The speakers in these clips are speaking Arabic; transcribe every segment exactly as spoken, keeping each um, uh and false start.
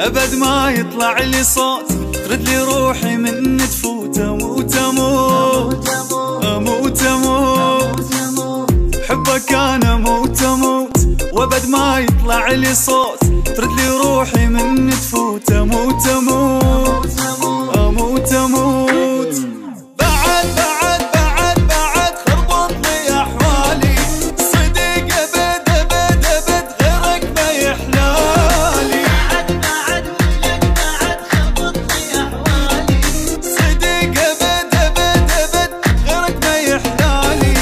أبد ما يطلع لي صوت ترد لي روحي من تفوت. أموت أموت أموت أموت حبك أنا أموت أموت، وأبد ما يطلع لي صوت ترد لي روحي من تفوت. أموت أموت أموت أموت بعد بعد بعد بعد خربط لي أحوالي، صدق أبد أبد أبد غيرك ما يحلالي. بعد بعد ولك بعد خربط لي أحوالي، صدق أبد أبد أبد غيرك ما يحلالي.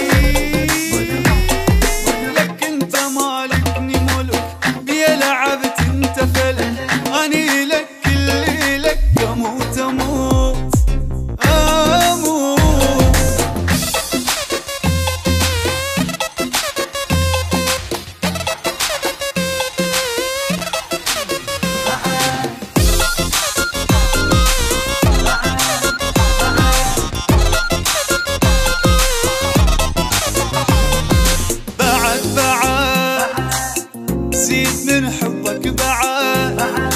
لك أنت مالكني ملك يا لعبت أنت فلك، أني لك اللي لك. أموت أموت أموت بعد بعد زيد من حبك بعد،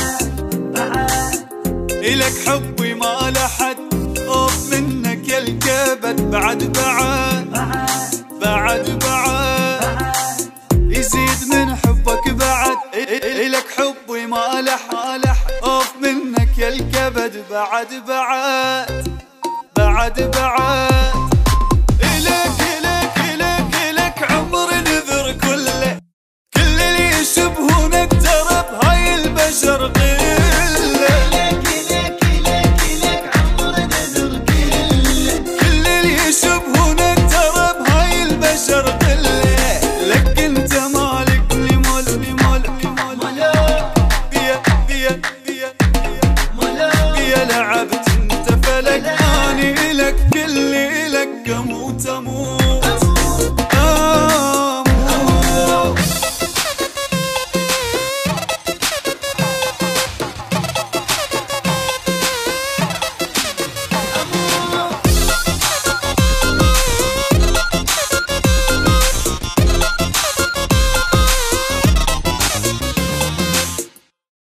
إلك حبي ما لحد خوف منك يا الكبد. بعد بعد بعد بعد يزيد من حبك بعد، إلك حبي ما لحد خوف منك يا الكبد. بعد بعد بعد بعد إلك إلك إلك إلك عمر نذر كله، كل اللي يشبهونك ترى بهاي البشر غير.